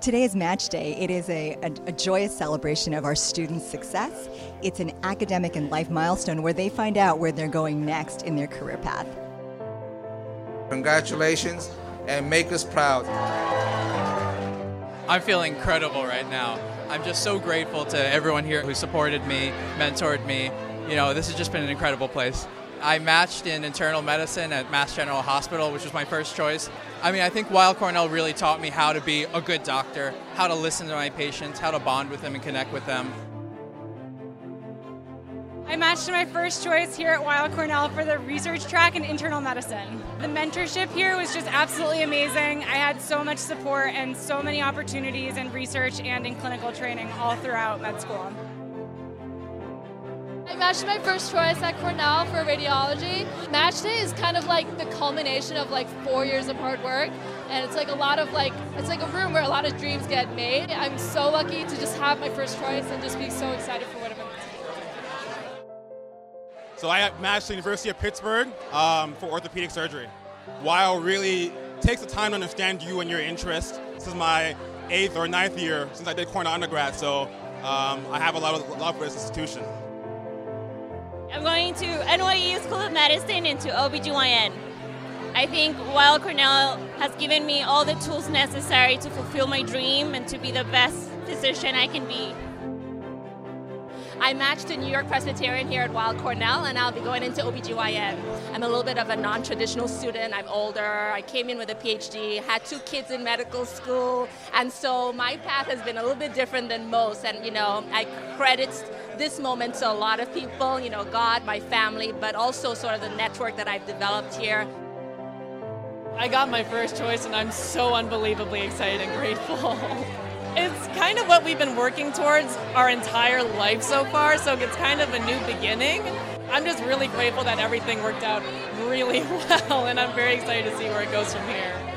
Today is Match Day. It is a joyous celebration of our students' success. It's an academic and life milestone where they find out where they're going next in their career path. Congratulations and make us proud. I'm feeling incredible right now. I'm just so grateful to everyone here who supported me, mentored me. You know, this has just been an incredible place. I matched in internal medicine at Mass General Hospital, which was my first choice. I mean, I think Weill Cornell really taught me how to be a good doctor, how to listen to my patients, how to bond with them and connect with them. I matched in my first choice here at Weill Cornell for the research track in internal medicine. The mentorship here was just absolutely amazing. I had so much support and so many opportunities in research and in clinical training all throughout med school. I matched my first choice at Cornell for radiology. Match Day is kind of like the culmination of like 4 years of hard work, and it's like a lot of it's like a room where a lot of dreams get made. I'm so lucky to just have my first choice and just be so excited for what I'm going to do. So I matched the University of Pittsburgh for orthopedic surgery. Weill really takes the time to understand you and your interests. This is my 8th or 9th year since I did Cornell undergrad, so I have a lot of love for this institution. I'm going to NYU School of Medicine into OBGYN. I think Weill Cornell has given me all the tools necessary to fulfill my dream and to be the best physician I can be. I matched to New York Presbyterian here at Weill Cornell, and I'll be going into OBGYN. I'm a little bit of a non-traditional student. I'm older. I came in with a PhD, had 2 kids in medical school, and so my path has been a little bit different than most. And, you know, I credit this moment to a lot of people, you know, God, my family, but also sort of the network that I've developed here. I got my first choice, and I'm so unbelievably excited and grateful. It's kind of what we've been working towards our entire life so far, so it's kind of a new beginning. I'm just really grateful that everything worked out really well, and I'm very excited to see where it goes from here.